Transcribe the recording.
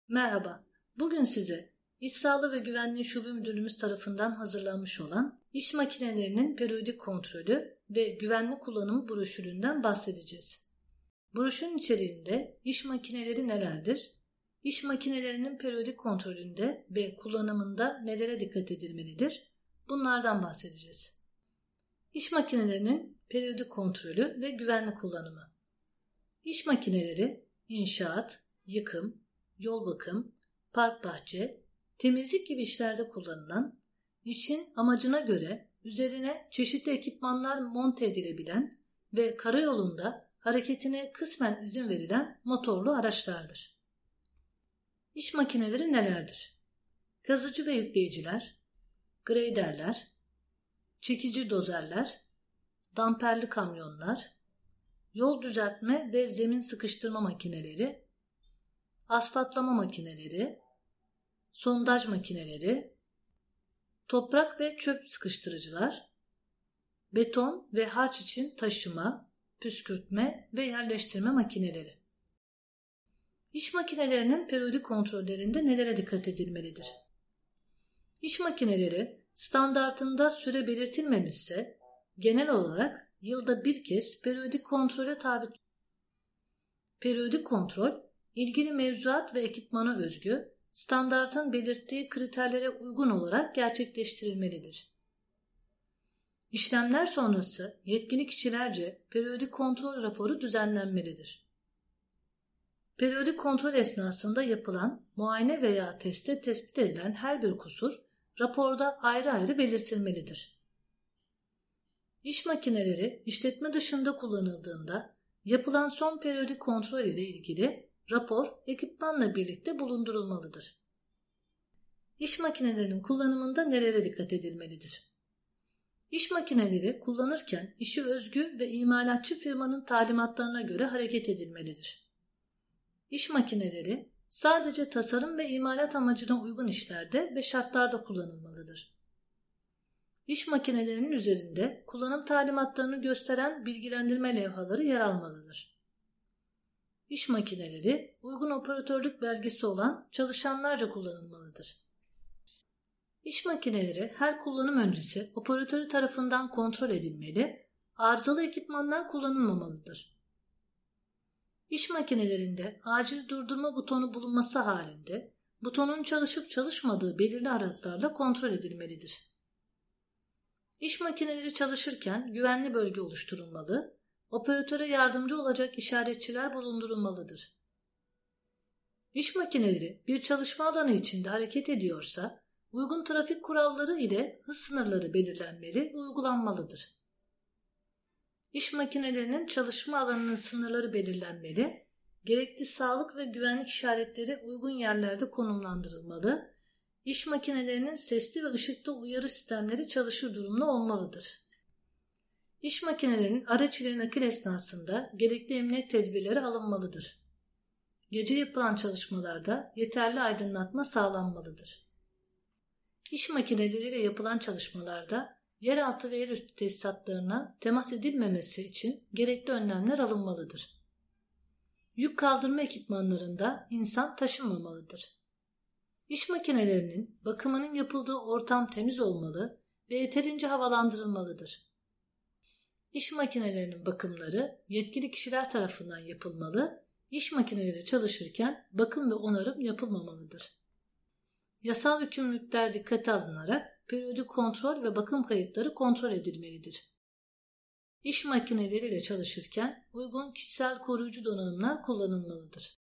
Merhaba, bugün size İş Sağlığı ve Güvenliği Şube Müdürlüğümüz tarafından hazırlanmış olan iş makinelerinin periyodik kontrolü ve güvenli kullanımı broşüründen bahsedeceğiz. Broşürün içeriğinde iş makineleri nelerdir, iş makinelerinin periyodik kontrolünde ve kullanımında nelere dikkat edilmelidir, bunlardan bahsedeceğiz. İş makinelerinin periyodik kontrolü ve güvenli kullanımı. İş makineleri inşaat, yıkım, yol bakım, park bahçe, temizlik gibi işlerde kullanılan, işin amacına göre üzerine çeşitli ekipmanlar monte edilebilen ve karayolunda hareketine kısmen izin verilen motorlu araçlardır. İş makineleri nelerdir? Kazıcı ve yükleyiciler, greyderler, çekici dozerler, damperli kamyonlar, yol düzeltme ve zemin sıkıştırma makineleri, asfaltlama makineleri, sondaj makineleri, toprak ve çöp sıkıştırıcılar, beton ve harç için taşıma, püskürtme ve yerleştirme makineleri. İş makinelerinin periyodik kontrollerinde nelere dikkat edilmelidir? İş makineleri standartında süre belirtilmemişse genel olarak yılda bir kez periyodik kontrole tabi. Periyodik kontrol, ilgili mevzuat ve ekipmana özgü, standartın belirttiği kriterlere uygun olarak gerçekleştirilmelidir. İşlemler sonrası yetkili kişilerce periyodik kontrol raporu düzenlenmelidir. Periyodik kontrol esnasında yapılan muayene veya testte tespit edilen her bir kusur raporda ayrı ayrı belirtilmelidir. İş makineleri işletme dışında kullanıldığında yapılan son periyodik kontrol ile ilgili rapor ekipmanla birlikte bulundurulmalıdır. İş makinelerinin kullanımında nelere dikkat edilmelidir? İş makineleri kullanırken işi özgü ve imalatçı firmanın talimatlarına göre hareket edilmelidir. İş makineleri sadece tasarım ve imalat amacına uygun işlerde ve şartlarda kullanılmalıdır. İş makinelerinin üzerinde kullanım talimatlarını gösteren bilgilendirme levhaları yer almalıdır. İş makineleri uygun operatörlük belgesi olan çalışanlarca kullanılmalıdır. İş makineleri her kullanım öncesi operatörü tarafından kontrol edilmeli, arızalı ekipmanlar kullanılmamalıdır. İş makinelerinde acil durdurma butonu bulunması halinde butonun çalışıp çalışmadığı belirli aralıklarla kontrol edilmelidir. İş makineleri çalışırken güvenli bölge oluşturulmalı, operatöre yardımcı olacak işaretçiler bulundurulmalıdır. İş makineleri bir çalışma alanı içinde hareket ediyorsa, uygun trafik kuralları ile hız sınırları belirlenmeli ve uygulanmalıdır. İş makinelerinin çalışma alanının sınırları belirlenmeli, gerekli sağlık ve güvenlik işaretleri uygun yerlerde konumlandırılmalı, İş makinelerinin sesli ve ışıklı uyarı sistemleri çalışır durumda olmalıdır. İş makinelerinin araç ile nakil esnasında gerekli emniyet tedbirleri alınmalıdır. Gece yapılan çalışmalarda yeterli aydınlatma sağlanmalıdır. İş makineleriyle yapılan çalışmalarda yeraltı ve yerüstü tesisatlarına temas edilmemesi için gerekli önlemler alınmalıdır. Yük kaldırma ekipmanlarında insan taşınmamalıdır. İş makinelerinin bakımının yapıldığı ortam temiz olmalı ve yeterince havalandırılmalıdır. İş makinelerinin bakımları yetkili kişiler tarafından yapılmalı, iş makineleri çalışırken bakım ve onarım yapılmamalıdır. Yasal yükümlülükler dikkate alınarak periyodik kontrol ve bakım kayıtları kontrol edilmelidir. İş makineleriyle çalışırken uygun kişisel koruyucu donanımlar kullanılmalıdır.